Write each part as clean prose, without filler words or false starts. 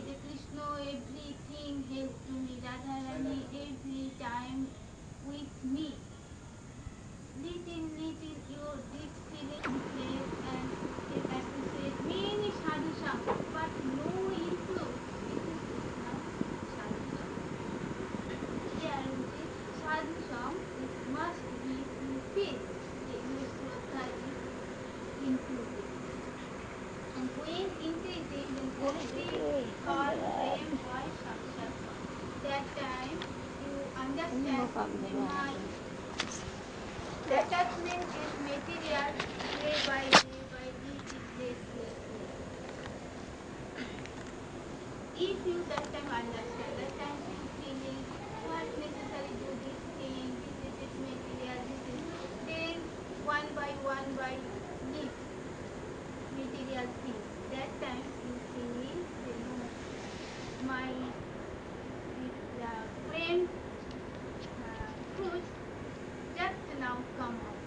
Krishna, everything help to me. Radharani, every time with me. Little your this feeling place and appreciate many sadhu songs, but no improve. This is now sadhu song. Here the sadhu song is must be fulfilled. Your Shraddha is improved. And when increasing, then bhakti or prem or sakshat. That time you understand my attachment is material day by less. If you that time understand, that time you feeling what necessary do this thing, this is material, this is then one by leave material things. That time you feel you know my this brain fruits just now come out.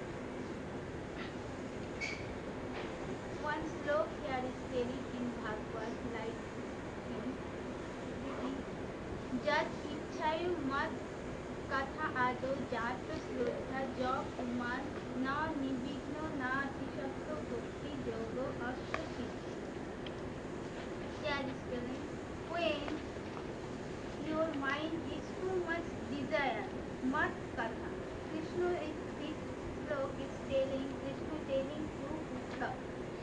One slok here is telling in Bhagavad like in reading जत इच्छायु मत कथा आदो जात श्रद्धा ज कुमार न निविघ्न न अतिशक्त भक्ति योगो अष्ट सिद्धि. Here is telling when your mind is too much desire, mat katha. Krishna is this slok is telling to Uddhav.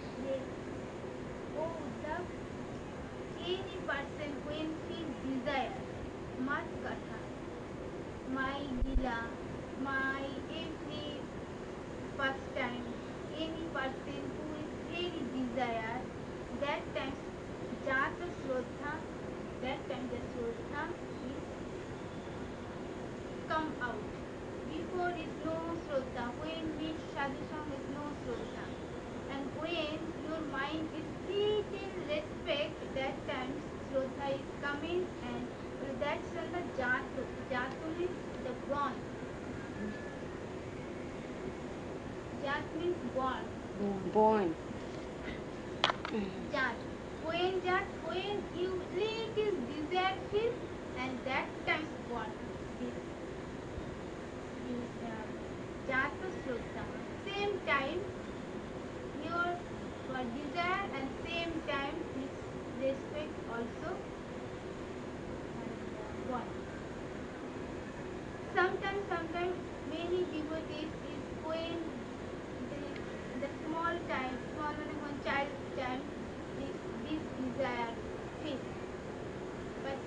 Oh Uddhav, any person when feel desire, mat katha, my lila, my every pastime, any person who is very desire, that time jata shraddha, that time the shraddha is come out. Before is no shraddha, when meet sadhu sangha is no shraddha. And when your mind is little respect, that time shraddha is coming and that's the jatu. Jatu means the born. Jat means born. Born. Jat. When you little desire feel and that time's born. This Jata Shraddha. Same time your desire and same time this respect also born. Sometimes many devotees is when the small when child time this desire feel. But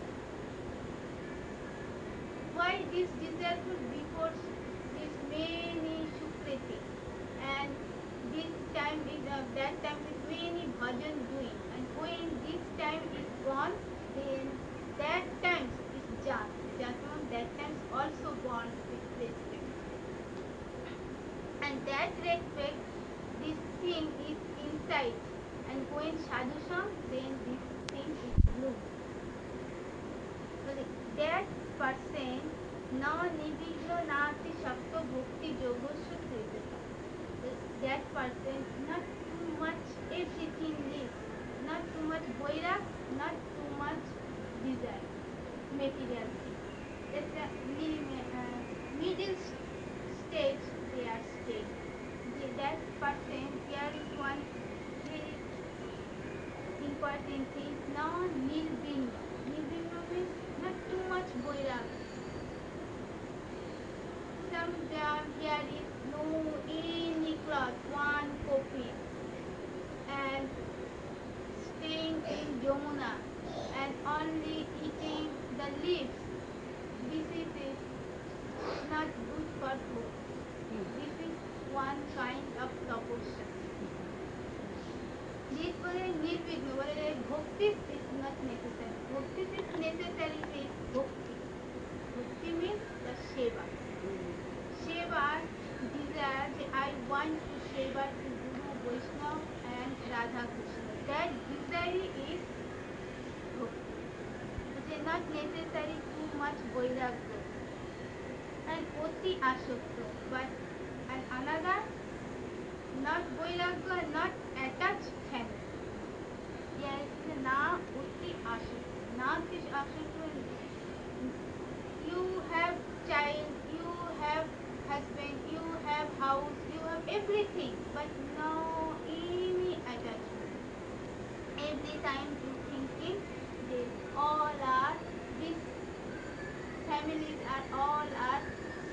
why this desire feel before this many Sukriti and this time is that time is many bhajan doing and when this time is born then that time is jat that time also born with respect. And that respect, this thing is inside. And when sadhu song, then this thing is bloom. That person, na nibigno nati shakto bhakti yogosya kritata. That person, not too much everything lives, not too much boirak, not too much desire, material thing. That's the middle stage they are staying. That person, here is one very important thing, nirvigna. Nirvigna means not too much boiragya. Some here is no any cloth, one coffin, and staying in Yamuna and only eating the leaves. This is not good for bhakti. This is one kind of tapasya. This বলে নির্বিঘ্ন বলে ভক্তি is not necessary. Bhakti is necessary is bhakti. Bhakti means the seva. Seva desire that I want to seva to Guru, Vaishnava and Radha Krishna. That desire is bhakti. It is not necessary too much vairagya and oti asakta. But and another not vairagya, not attached family. Yes, na oti asakta.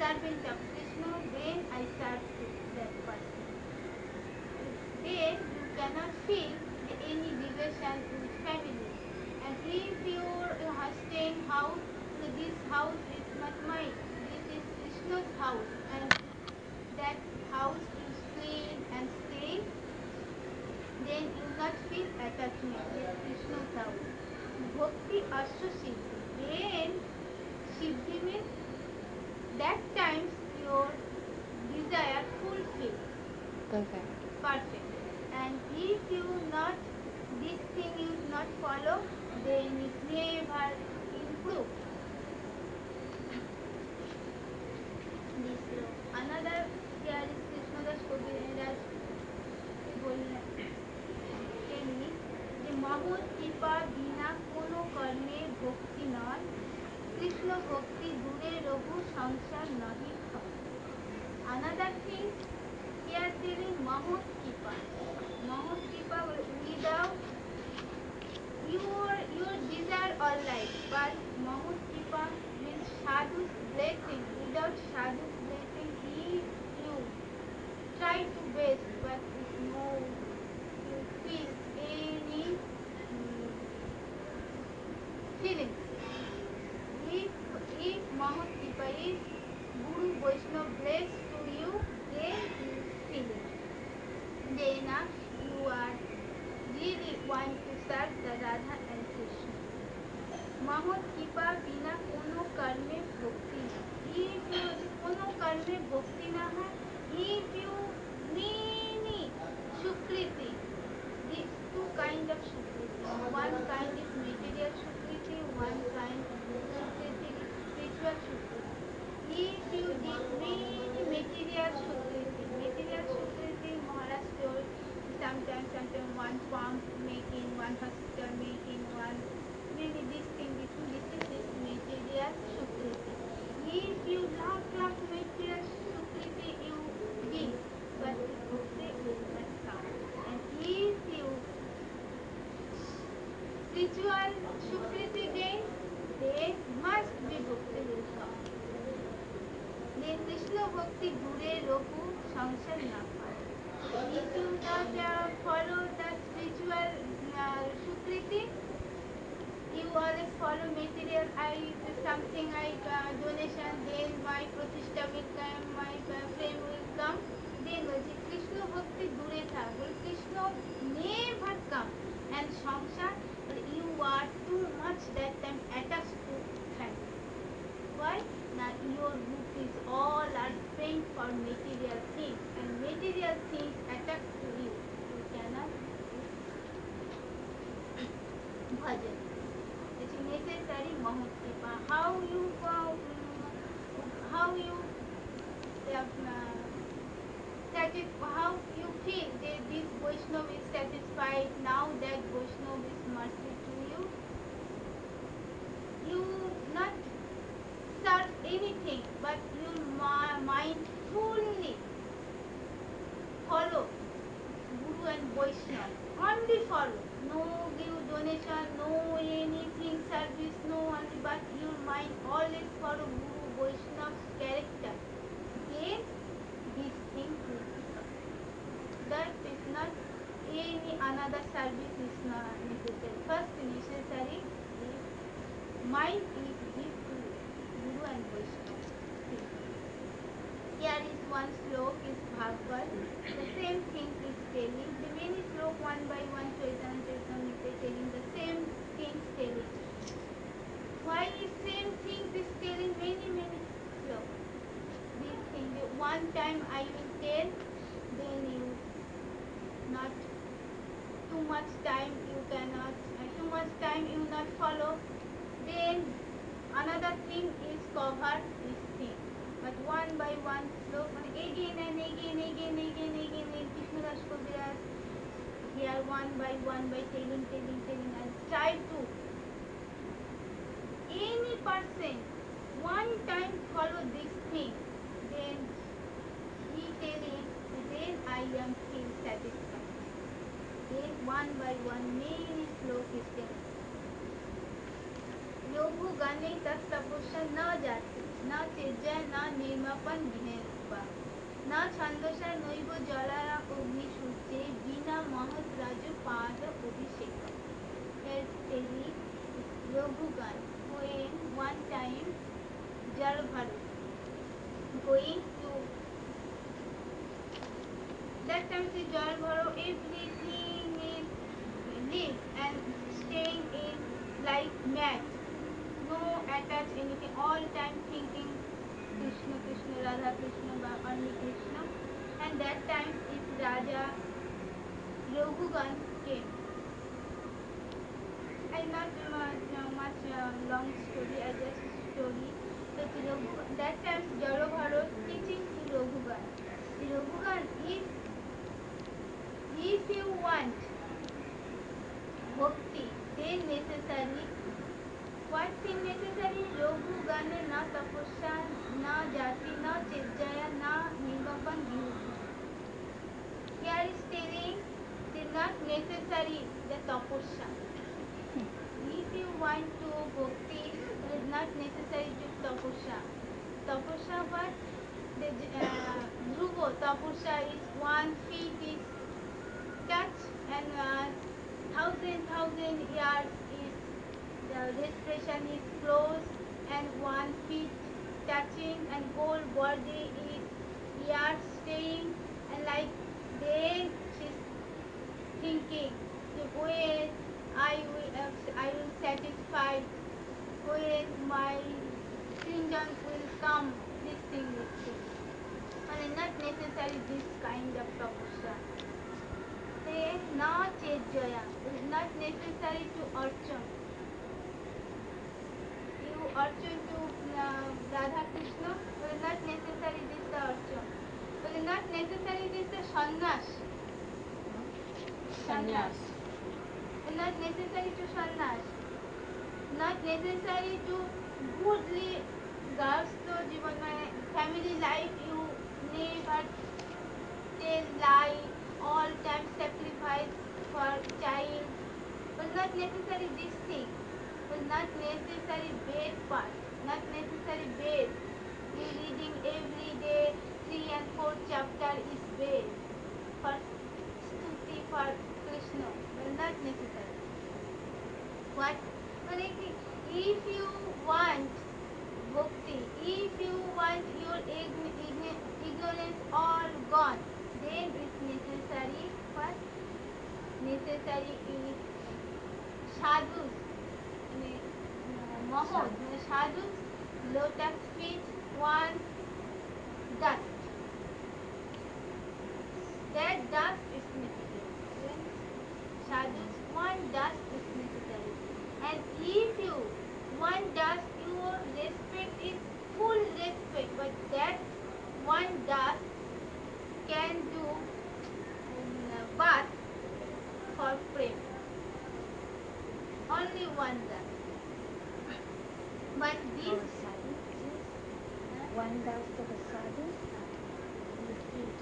servant of Krishna, then I serve to that person. Then you cannot feel any relation with family. And if you are staying house, this house is not mine. This is Krishna's house, and that house you clean and stay, then you not feel attachment with Krishna's house. Bhakti Asya Siddhi. Then Siddhi means that times your desire fulfilled. Perfect. Perfect. And if you not this thing you not follow, then it never improve. This another here is Krishnadas Kaviraj তেমনি যে মহৎ কৃপা বিনা কোনো কর্মে ভক্তি নয় কৃষ্ণ ভক্তি দূরে রঘু সংসার নহি হয় another thing here telling mahut kripa without your desire all life but mahut kripa means sadhu's blessing without sadhu's blessing if you try to best but if no you feel any feelings if mahut kripa if guru vaishnava bless to you then you feel it then you are really want to serve the Radha and Krishna. Mahot Kipa Bina Kono Karme Bhakti Na. If you Kono Karme Bhakti Na hai, if you many Shukriti, these two kind of Shukriti. One kind is material Shukriti, one kind Shukriti is spiritual Shukriti. If you did many material Shukriti, Maharaj told sometimes one farm making, one hospital making, one many this is this material Shukriti. If you lakh material Shukriti you give, but Bhakti will not come. And if you spiritual Shukriti gain, then must be Bhakti will come. Then Krishna Bhakti Dure Rohu Sangsar na paye. If you not follow the spiritual Shukriti, you always follow material. Something I donation, then my pratishtha will come, my fame will come. Then Krishna Bhakti Dure tha. Krishna never come. And Sangsar, you are too much that time attached to family. Why? Now your book is all are spent for material things and material things attach to you. You cannot do bhajan. It is necessary Mahut Kripa. How you how you feel that this Vaishnava is satisfied now that Vaishnava is mercy to you. You not serve anything, but your mind fully follow Guru and Vaishnava. Only follow. No give donation, no anything service, no only, but your mind always follow Guru Vaishnava's character. Then this thing will become. That is not any another service is not necessary. First necessary is mind is give to Guru and Vaishnava. Here is one slok is Bhagavad. The same thing is telling. The many slok one by one Chaitanya Charitamrita telling the same things telling. Why is same things is telling many slok? This thing one time I will tell, then you not too much time you cannot too much time you not follow. Then another thing is cover this thing. But one by one slope and again Krishnadas Kaviraj here one by telling and try to any person one time follow this thing, then he telling then I am feel satisfied. Then one by one many slope is telling. लघु गणे तत्तपस्या न जाते न चेज्जय न निर्मापन विहेवा न छंदसा नैव जलारा अग्निशूचे बिना महत राजु पाद अभिषेक. Here's telling Raghugan when one time Jal Bharat going to that time the Jal Bharat everything is live and staying in like mad. No attach anything, all time thinking Krishna, Krishna, Radha Krishna, only Krishna. And that time is Raja Raghugan came. I not much long story, I just story. But that time Jarabharo teaching to Raghugan. Raghugan, if you want bhakti, then necessary. What thing necessary? Raghugan na tapasya, na jati, na chejjaya, na nirvapan vibhuti. Here is telling it is not necessary the tapasya. If you want to bhakti, it is not necessary to tapasya. Tapasya what? The dhruva tapasya is 1 feet is touch and thousand years is the respiration is close and 1 feet touching and whole body is years staying and like then she's thinking when I will satisfy when my kingdom will come this thing is true. And not necessary this kind of tapasya. Then na chejjaya is not necessary to archan. You archan to Radha Krishna, it is not necessary this the archan. It is not necessary this the sannyas. Sannyas. It is not necessary to sannyas. Not necessary to goodly girls to जीवन में family life you never tell lie all time sacrifice for child. But not necessary this thing. But not necessary bed part. Not necessary bed. You reading every day 3 and 4 chapter is bed for stuti for Krishna. But not necessary. What? But if you want bhakti, if you want your ignorance all gone, then it's necessary what? Necessary is sadhus, mahot, sadhus, lotus feet, one dust. That dust is necessary. Sadhus, one dust is necessary. And if you one dust, your respect is full respect, but that one dust can do bath for prem. Only one dust. But this Our sadhu is one dust of a sadhu is eight.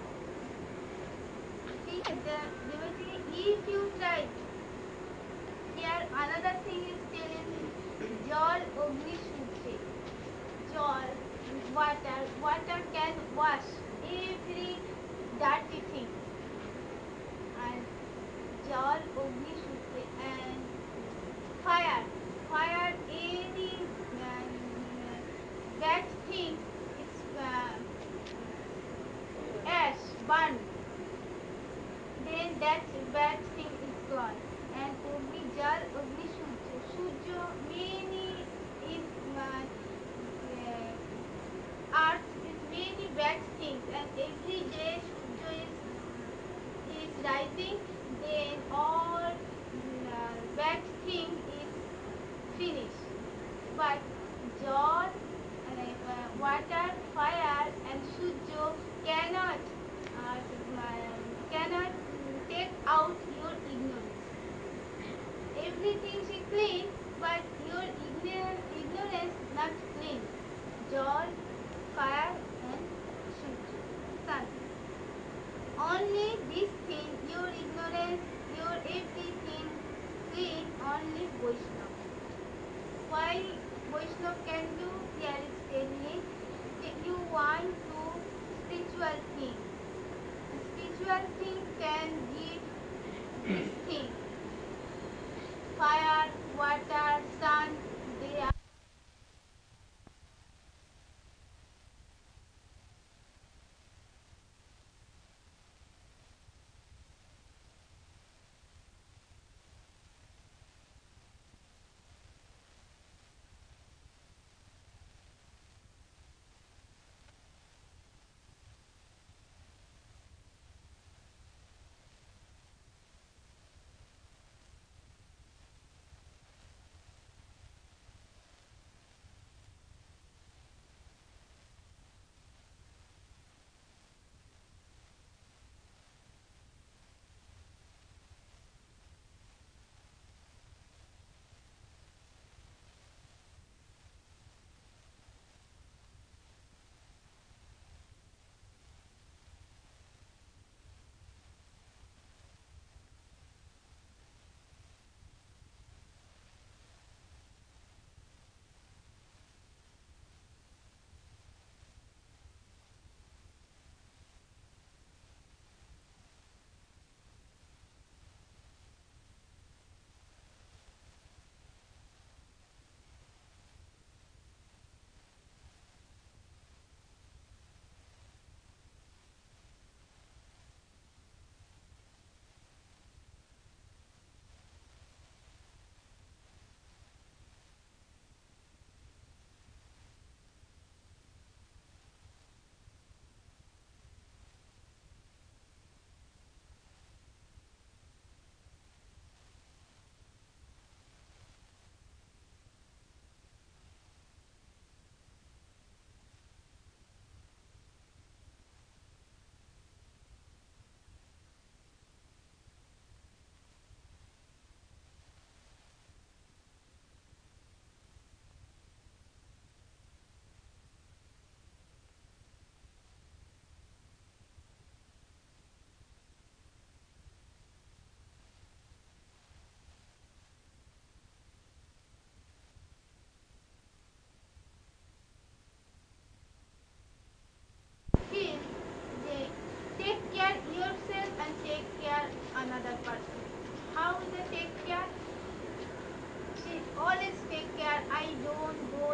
see if you try here another thing is telling jal agni shuche. Jal water can wash every dirty thing and jal agni shuche and fire any bad thing it's ash burn then that bad thing is gone and agni jal agni surya many is earth is many bad things and every day surya is rising then all bad thing is finished but jal water fire and surya cannot take out your ignorance. Everything is clean, but your ignorance not clean. Jal, fire, and surya, sun. Only this thing, your ignorance, your everything clean. Only Vaishnava. Why Vaishnava can do? Here is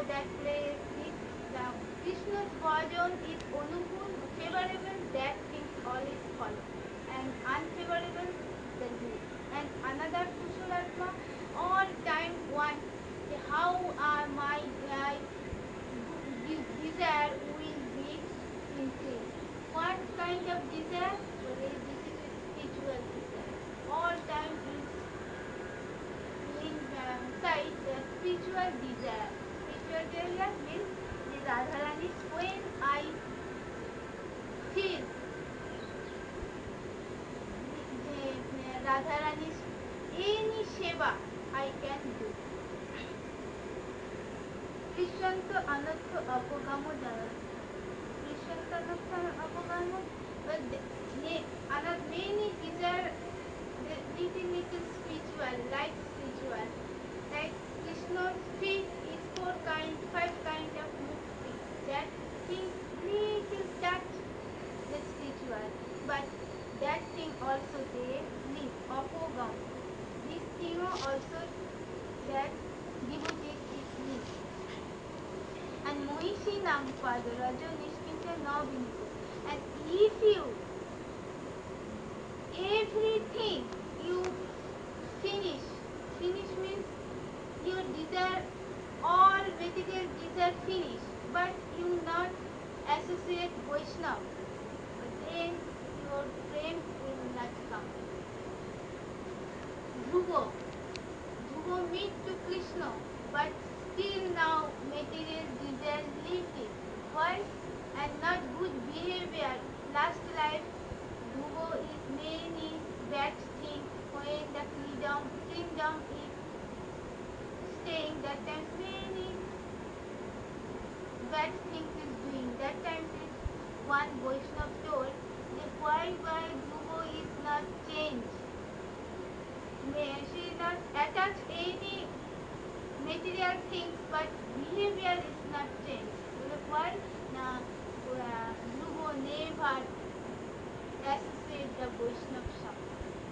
that place is the Krishna's version is Anukul, favorable, that things always follow, and unfavorable, the leave. And another Kushalatma all time want how my desire will be increased. What kind of desire? Well, this is a spiritual desire. All time inside the spiritual desire. Spiritual desire means the Radharani. When I feel the Radharani's any seva I can do. Krishanta anartha apagamo janartha. Krishanta anartha apagamo. But many desire little spiritual, light spiritual. Like Krishna's feet is five kind of mukti. That thing little touch the spiritual, but that thing also they live apogam. This thing also that devotees is live. And Mohishi Nampada Rajo Nishkinta Navinito. And if you everything you finish means your desire, all material desire finish, but you not associate Vaishnava, then your prem will not come. Dhruva meet to Krishna, but still now material desire limited. Why? And not good behavior. Last life, Dhruva is many bad things. When the kingdom is staying, that time many bad things is doing. That time is one Vaishnava told that why Dhruva is not changed. She is not attached any material things, but behavior is not changed. Why? Now, Dhruva never associate the Vaishnava Sangha.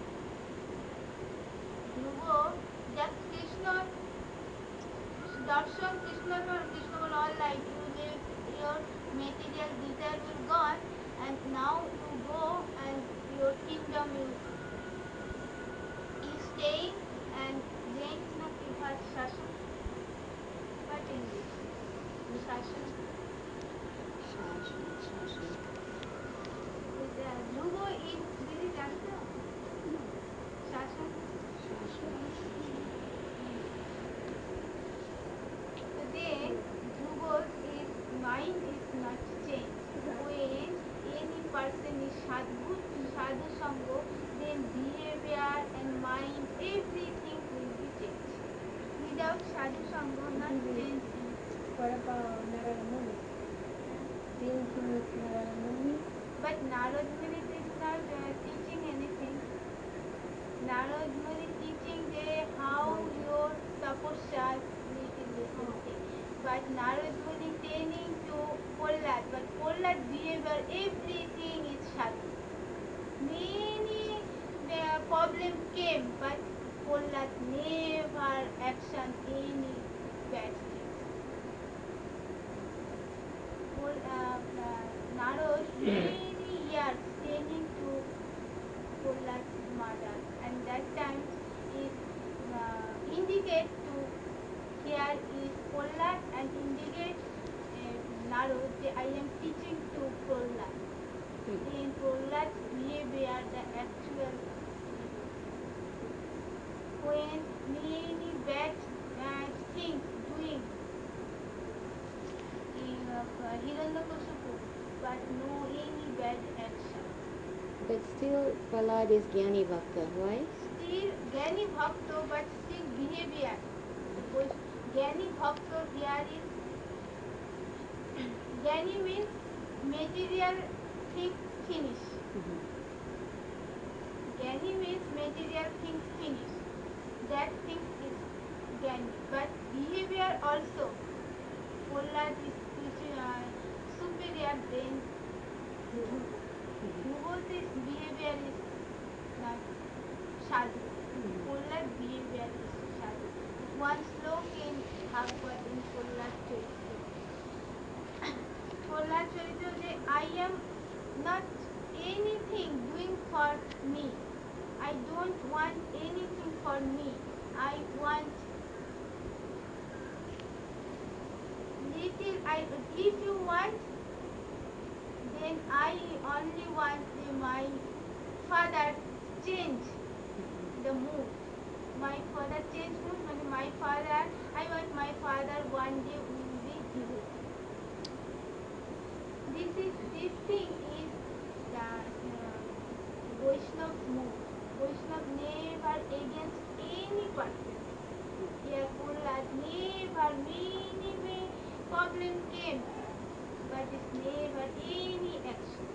Dhruva, just Krishna, darshan Krishna will all like you live, your material desire will gone, and now you go and your kingdom is staying, and then na Kivat Shashan. What English? Shashan. Dhruva is really जानते हो? Shashan. So then Dhruva's mind is not changed. When any person is sadhu sango, then behavior and mind, everything will be changed. Without sadhu sango, not changed. What about Narada Muni? Didn't he meet Narada Muni? But Narad Muni is not teaching anything. Narad Muni teaching how your tapasya little thing. But Narad Muni telling to Prahlad, but Prahlad behavior, everything is sadhu. Many problem came, but Prahlad never action any bad thing. Narad many years training to Prahlad's mother, and that time is indicate to here is Prahlad and indicate Narad that I am teaching to Prahlad. In Prahlad's behavior, the actual when many bad things doing in Hiranyakashipu, but no any bad action. But still, Prahlad is Gyani Bhakta, right? Still Gyani Bhakta, but still behavior. Gyani Bhakta here is Gyani means material things finish. Gyani means material things finish. That thing is Gyani. But behavior also. Prahlad is superior than Dhruva. Dhruva's behavior is not sadhu. Prahlad behavior is sadhu. One slok in Bhagavad in Prahlad চরিত্র যে I am not anything doing for me. I don't want anything for me. I want little. If you want, then I only want my father change the mood. My father change mood. My father. I want my father one day will be devotee. This thing is the Vaishnav mood. Vaishnav never against any person. Here Prahlad never many problem came, but it's never any action.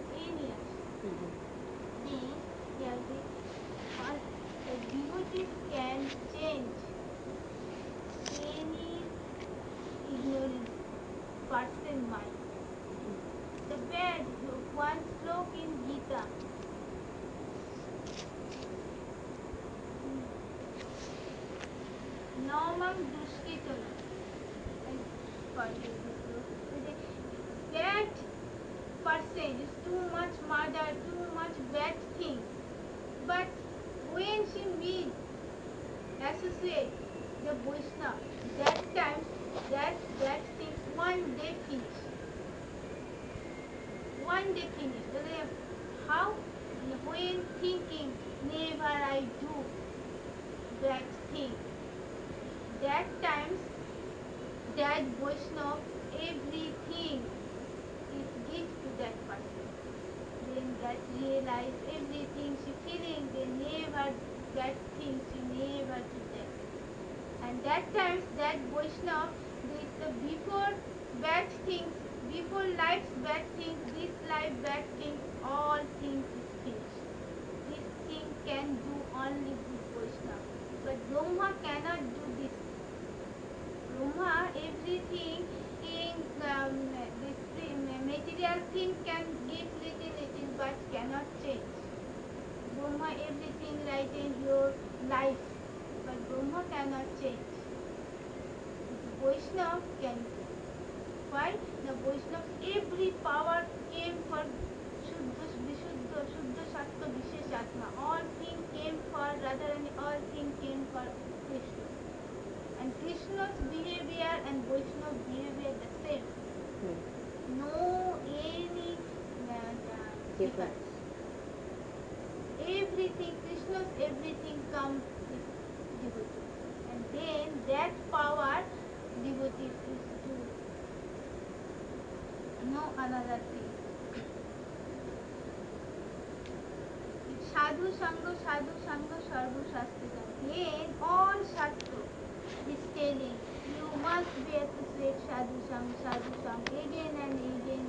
Then here the devotees can change any ignorant person mind. The bad one slok in Gita. Namam duskitana. Bad person is too much murder, too much bad things. But when she meets, associate the Vaishnava, that time that bad things one day finish. One day finish. How? When thinking, never I do bad thing. That times, that Vaishnava, everything is gift to that person. Then that realize everything she feeling, they never that thing she never do that. And that times, that Vaishnava, the before bad things, before life's bad things, this life bad things, all things is finished. This thing can do only good Vaishnava. But Brahma cannot do this. Brahma, everything in this material thing can give little, but cannot change. Brahma, everything right in your life, but Brahma cannot change. Vaishnava can do. Why? The Vaishnava, every power came for Shuddha, Vishuddha, Shuddha, Sattva, Vishesh Atma. All things came for Radharani, all things came for Krishna. And Krishna's behavior and Vaishnava behavior the same. No any difference. Everything, Krishna's everything comes with devotee. And then that power devotee is to know another thing. Sadhu Sangha, Sarva Shastra. Then all Shastra is telling you must be associate Sadhu Sangha again and again.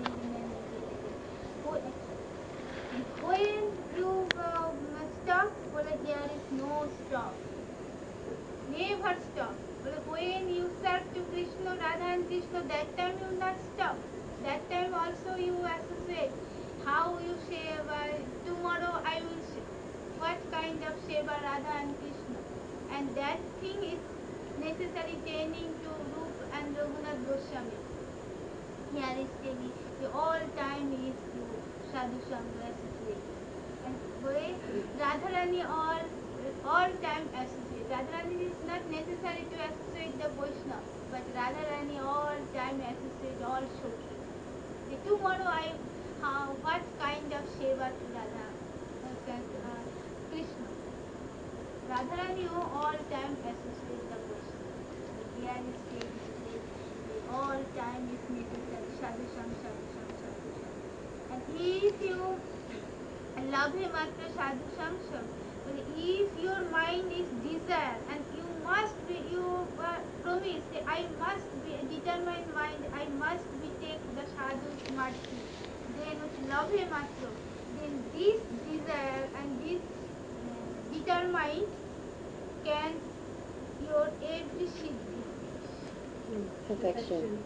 When you stop, here is no stop. Never stop. When you serve to Krishna, Radha and Krishna, that time you not stop. That time also you associate. How you seva, tomorrow I will what kind of seva Radha and Krishna. And that thing is necessary training to Rup and Raghunath Goswami. Here is telling the all time is to Sadhu Sangha associate. And where Radharani all time associate. Radharani is not necessary to associate the Vaishnava, but Radharani all time associate all Shakti. Tomorrow what kind of seva to Radha Krishna. Radharani all time associate the Vaishnava. Here is saying all time is necessary. Sadhu Sangha. And if you love him after Sadhu Sangha, if your mind is desire and you must be, you promise, I must be a determined mind, I must be take the Sadhu's mercy, then with love him after, then this desire and this determined can your every siddhi. Perfection.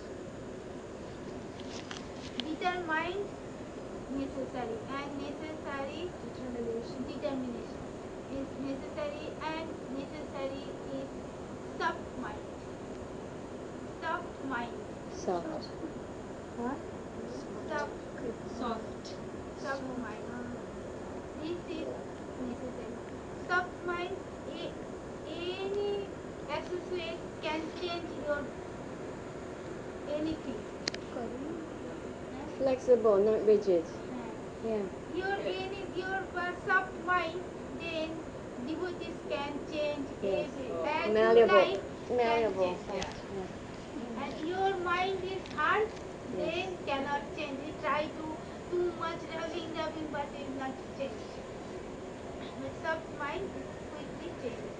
Determined necessary and necessary determination is necessary and necessary is soft mind. Soft. What? soft mind. This is necessary. Soft mind, any associate can change your anything. Flexible, not rigid. Yeah. Your soft mind, then devotees can change Yes. as you Malleable. like Malleable. can change. Soft. Yeah. And your mind is hard, Yes. then cannot change. You try to too much rubbing, but it will not change. But soft mind is quickly changed.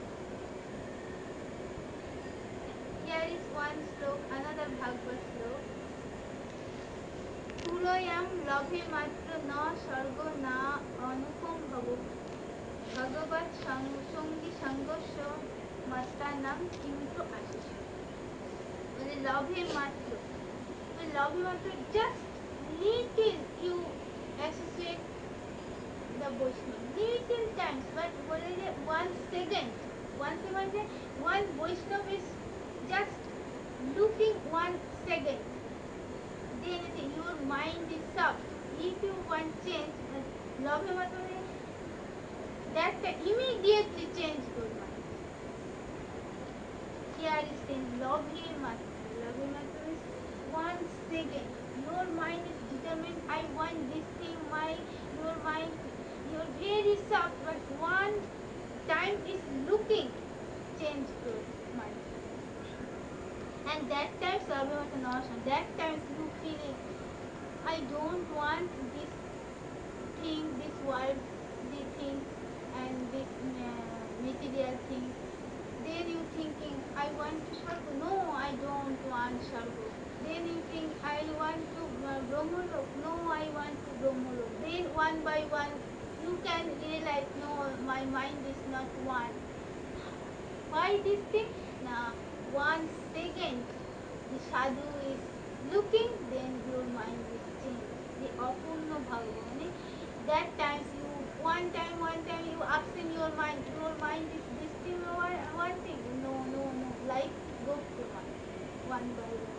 Here is one slok, another Bhagavad slok. তুলয়াম লভে মাত্র ন স্বর্গ না অনুপম ভব ভগবৎ সঙ্গী সঙ্গস্য মত্তানাং কিমিত আশিস মানে লভে মাত্র just little you associate the Vaishnava little times but বলে যে 1 second one Vaishnava is just looking 1 second, then your mind is soft. If you want change, love that immediately change your mind. Here is saying love him is 1 second. Your mind is determined. I want this thing. Your mind, you're very soft, but one time is looking, change your mind. And that time that time you feel I don't want this thing, this worldly thing and this material thing. Then you thinking I want to Sargo. No, I don't want Sargo. Then you think I want to Brahmolok. No, I want to Brahmolok. Then one by one you can realize no, my mind is not one. Why this thing? Now 1 second the sadhu is looking, then your mind is changed. The apurna bhagavani. That times you one time you absent your mind is this thing or one thing. No. Like go to one by one.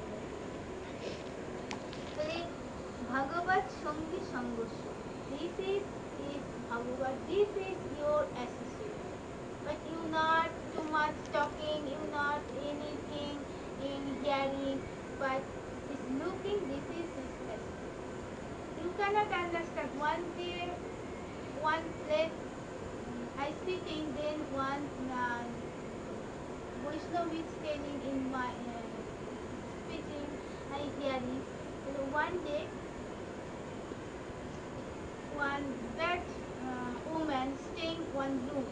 Bhagavad Sangi Sangosya. This is Bhagavad. This is your associate. But you not too much talking, you not anything in hearing, but is looking. This is his associate. You cannot understand. One day, one place, I sitting, then one Vaishnava is standing in my speaking, I hearing. One day, one bad woman staying one room.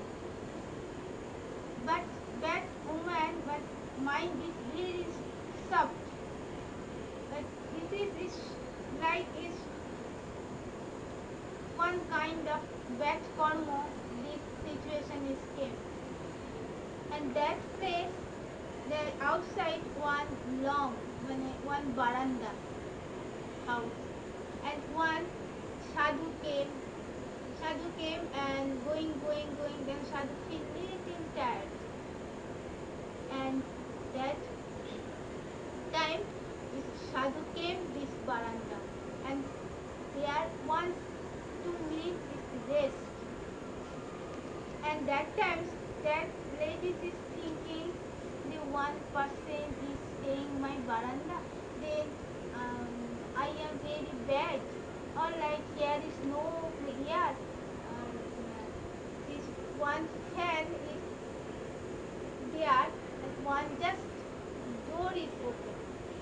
But that woman, but mind is very soft. But this is like is one kind of bad karma. This situation is came, and that place, the outside one long, one baranda house, and one sadhu came. Sadhu came and going. Then sadhu feel little tired. And that time this sadhu came this baranda and there 1-2 minutes is rest, and that time that lady is thinking the one person is staying my baranda, then I am very bad. Alright, here is no air. This one fan is there and one just door is open.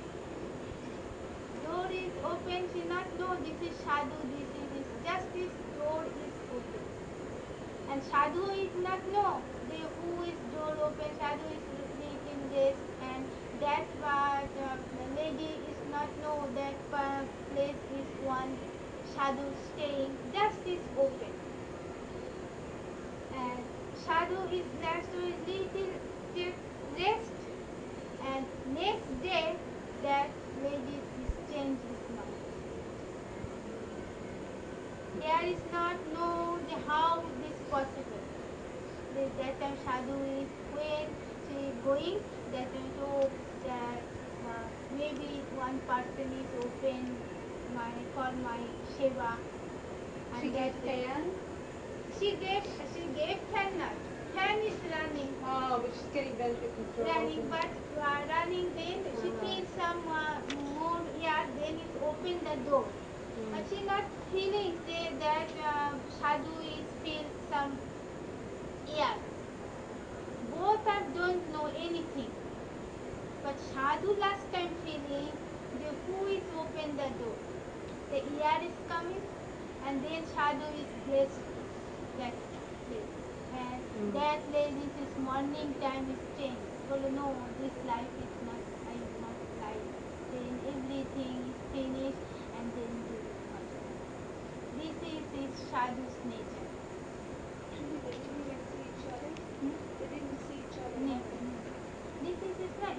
Door is open, she not know this is sadhu, this just this door is open. And sadhu is not know who is door open, sadhu is taking rest, and that the lady is not know that place is one sadhu staying, just is open. And sadhu is last to little take rest, and next day that lady is changed his mind. There is not know the how this possible. That time sadhu is when she going, that time so that maybe one person is open my seva. And She gave fan. She gave fan not. Fan is running. Oh, but she's getting better to control. Running, but running. Then she feels some more air. Then it open the door. But she not feeling that Sadhu is feel some air. Both are don't know anything. But Sadhu last time feeling the who is open the door. The air is coming, and then Sadhu is blessed that place. And that place is morning time is changed. Well, no, this life is not, I not life. Then everything is finished, and then you must. This is Sadhu's nature. They didn't even see each other. They didn't see each other. No. This is not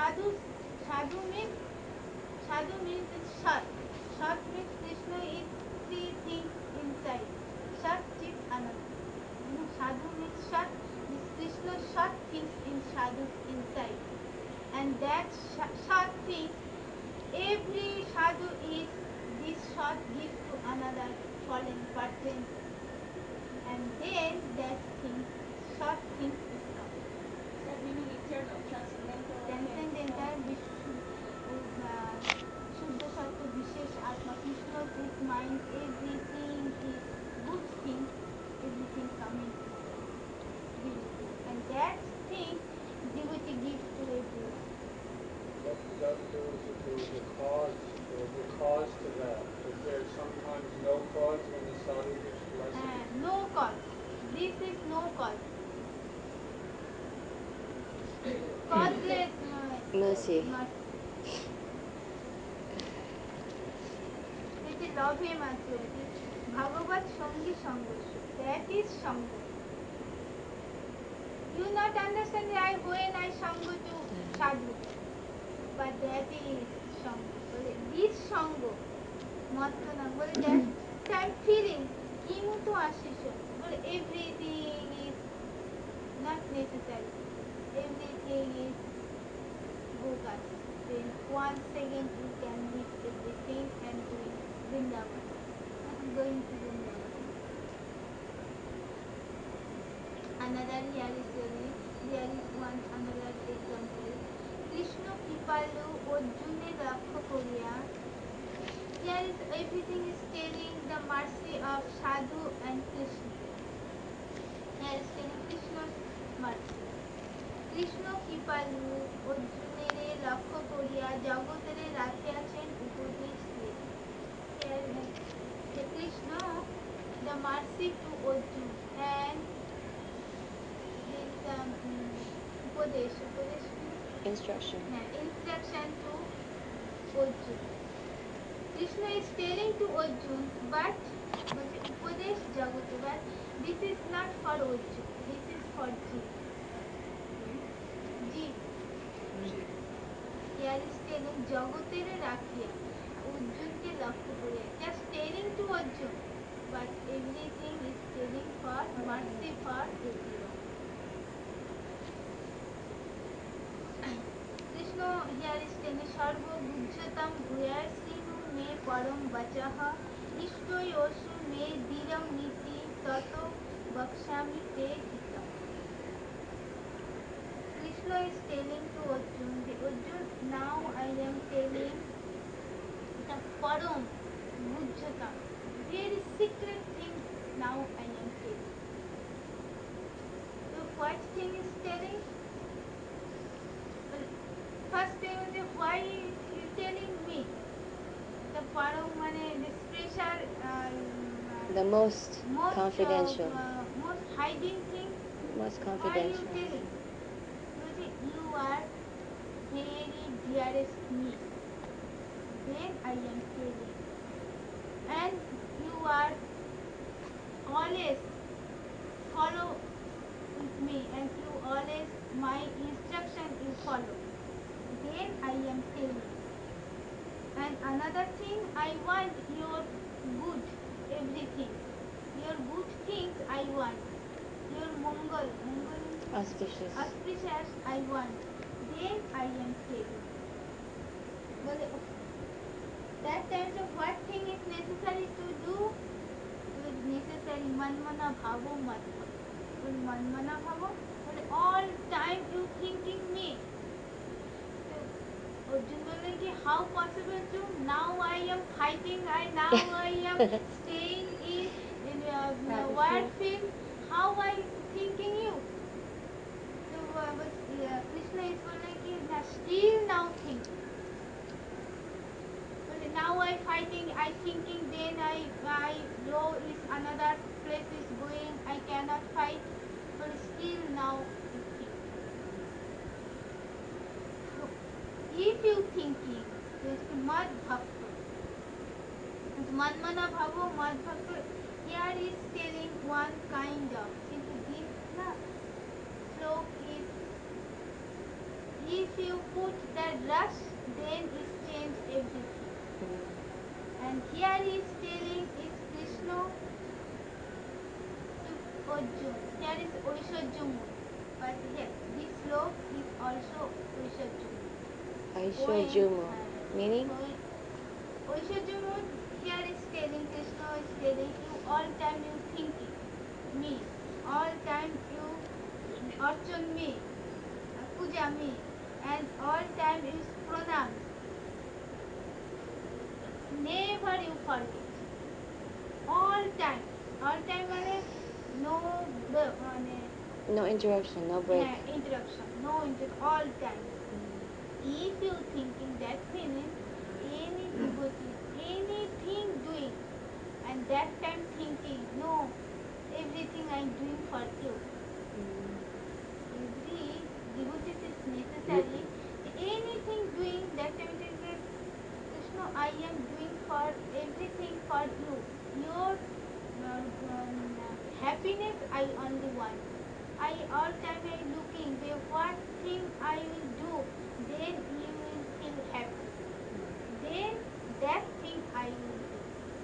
Sadhu means it's Sat. Sat means Krishna is three things inside. Sat, Chit, Anand. Sadhu means Sat. This Krishna Sat things in Sadhu's inside. And that Sat thing, every Sadhu is this Sat gives to another fallen person. And then that thing, Sat things is come. That meaning eternal, transcendental. Transcendental Shuddha Sattva Vishesh Atma Krishna is mind, everything is good thing, everything coming to devotee. And that thing devotee gives to everyone. There was a cause. There was a cause to that. Is there sometimes no cause when the sadhu gives blessing? No cause. This is no cause. Causeless Mercy. This is love him also. Bhagavad Sangi Sanghosya. That is Sangha. You not understand when I Sangha to sadhu. But that is Sangha. This Sangha. মাত্র না বলে that time feeling ইমুতো আসিস বলে everything is not necessary, everything is bogus. Then 1 second you can leave everything and doing Vrindavan. I'm going to Vrindavan. Another here is there is one another example. Krishna Kripalu Arjuna Rakha Korea. Here is everything is telling the mercy of Sadhu and Krishna. Here is telling Krishna's mercy. Krishna Kripalu Arjunere লক্ষ্য করিয়া জগতেরে রাখিয়াছেন উপদেশ দিয়ে। Here the Krishna, the mercy to Arjun and this upadesh Instruction. Instruction to Arjun. Krishna is telling to Arjun, but Upadesh Jagote, but this is not for Arjun, this is for Jeev. Jeev. Here is telling Jagotere Rakhiya, Arjun ke lakho koriya. Just telling to Arjun, but everything is telling for mercy for everyone. Krishna here is telling Sarva Gujyatam Bhuyasinu me param vachaha Ishtoyosu me diram niti tato bakshami te hitam. Krishna is telling to Arjun, Arjun, now I am telling the param Gujyatam, very secret thing now I am telling. So what thing is telling? First thing is why you telling me? The param mane the special The most confidential. Most hiding thing. Most Why you confidential. telling? Because you are very dearest me. Then I am telling. And you are always follow with me and you always my instruction you follow. Then I am telling. And another thing, I want your good, everything. Your good things I want. Your Mongol Auspicious. auspicious I want. Then I am telling. But that time of what necessary. Manmana bhavo mat. Manmana bhavo, all time you thinking me. Arjun बोले कि how possible to? Now I am fighting. Now I am staying in war field. How I thinking you? So Krishna is बोले कि still now think. Now I fighting, I thinking, then I know is another place is going, I cannot fight, but still now you think. So, if you thinking, this mad bhakta, manmana bhavo mad bhakta, here is telling one kind of, this slok is, if you put the rush, then it change everything. And here he is telling is Krishna to Arjuna. Here is Oishajyamuni. But here, this slok is also Oishajyamuni. Aishwarjumu. Meaning? Oishajyamuni, here is telling, Krishna is telling you, all time you thinking me. All time you archon me, puja me. And all time you pranam. Never you forget. All time means no No interruption, no break. interruption, all time. If you thinking, that means any devotee, anything doing, and that time thinking, no, everything I am doing for you. Every devotee is necessary. Anything doing, that time it is Krishna, I am doing for everything for you. Your happiness I only want. I all time I looking what thing I will do, then you will feel happy. Then that thing I will do.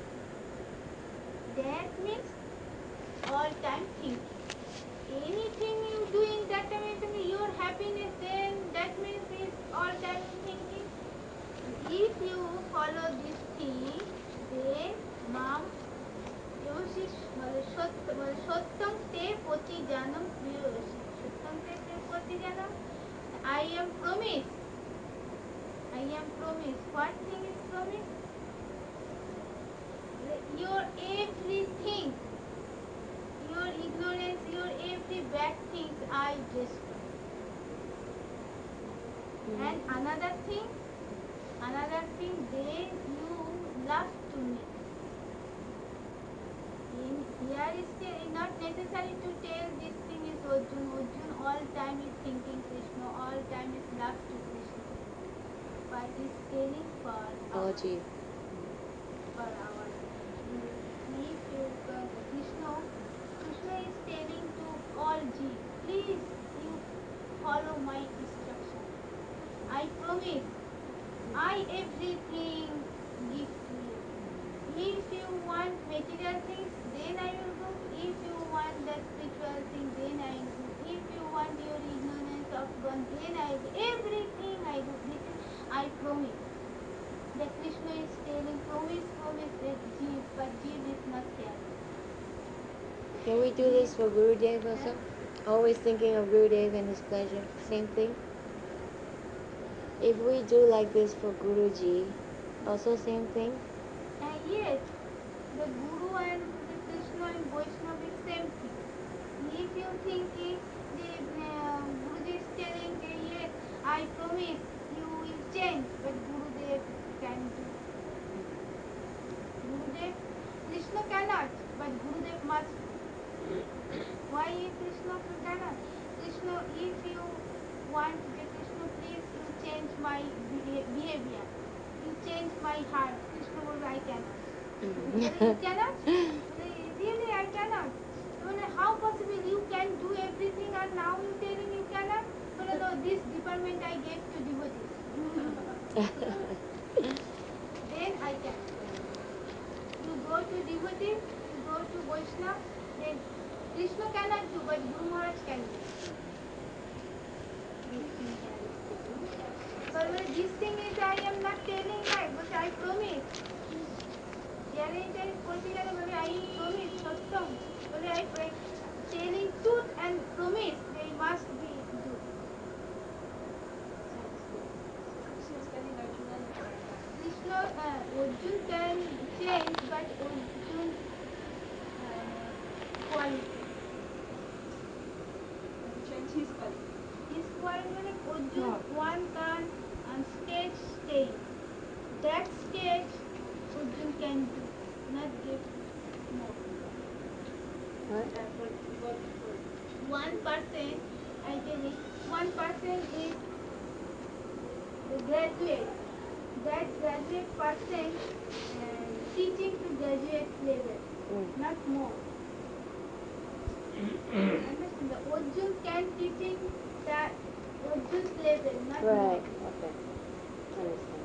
That means all time thinking. Anything you doing, that time your happiness, then that means is all time thinking. If you follow this thing, then mom, সত্যং te poti janam priyoshi. Sottam te poti janam. I am promise. What thing is promise? Your everything, your ignorance, your every bad things I destroy. And another thing, then you love to me. Here is not necessary to tell this thing is Arjun. Arjun all time is thinking Krishna, all time is love to Krishna. But is telling for Oh, gee. for our. If you Krishna is telling to all G, please you follow my instruction. I promise, I everything give to you. If you want material things, then I will do. If you want the spiritual thing, then I will do. If you want your ignorance of God, then I will do. Everything I do. This is I promise. The Krishna is telling, promise that Jeev, but Jeev is not here. Can we do this for Gurudev also? Always thinking of Gurudev and his pleasure. Same thing? If we do like this for Guruji, also same thing? Yes, the Guru and the Krishna and Vaishnava is same thing. If you thinking the Guruji is telling, yes, I promise you will change, but Gurudev can do. Gurudev, Krishna cannot, but Gurudev must do. Why Krishna cannot? Krishna, if you want the Krishna, please you change my behavior. You change my heart. Krishna will, I cannot. You cannot? Really, I cannot. How possible you can do everything and now you telling you cannot? No, this department I gave to devotees. Then I can. You go to devotees, you go to Vaishnava, then Krishna cannot do, but Guru Maharaj can do. But this thing is I am not telling like, but I promise. গ্যারেন্টার করতে গেলে বলে I promise সত্যম বলে I telling truth and promise they must be do Krishna Arjun can change but Arjun quality. Change his quality. His quality মানে Arjun No. one can stage stay. That stage Arjun can do, not get more. What? One person, I tell you, one person is the graduate. That graduate person teaching to graduate level, not more. Understand? The Arjun can teaching that Arjun's level, not Right. more. Okay. Understand.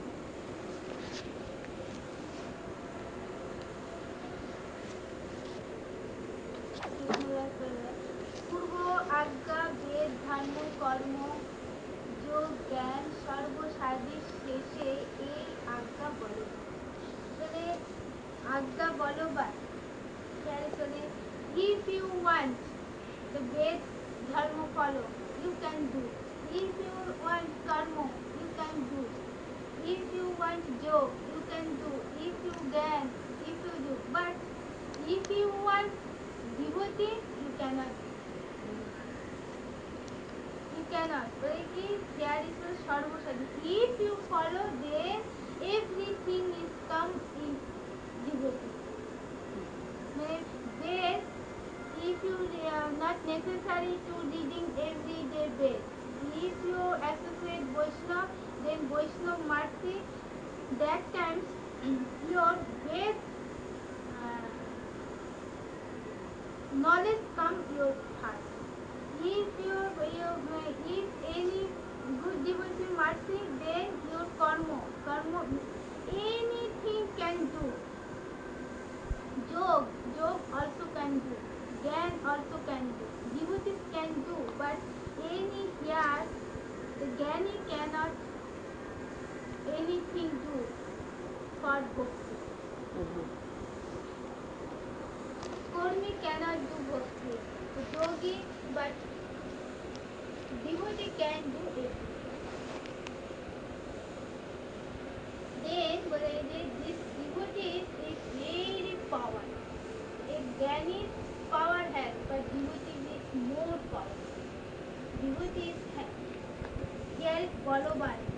পূর্ব আজ্ঞা বেদ ধর্ম কর্ম যোগ জ্ঞান সর্বসাদী শেষে এই আজ্ঞা বলবান মানে আজ্ঞা বলবান if you want the ved dharma follow you can do if you want karma you can do if you want job you can do if you can if you do but if you want devotee you cannot but there is a sarvasadi if you follow then everything is come in devotee then if you not necessary to reading every day bed if you associate Vaishnava then Vaishnava mercy that times your bed knowledge come your heart if if any good devotee mercy then your karma anything can do Job also can do. Gyan also can do. Devotees can do, but any here, the Gyani cannot anything do for bhakti. Kormi cannot do bhakti. The yogi, but devotee can do it. Then, this devotee is very power. A Gyani's power has, but devotee is more power. Devotee is here is Balaban.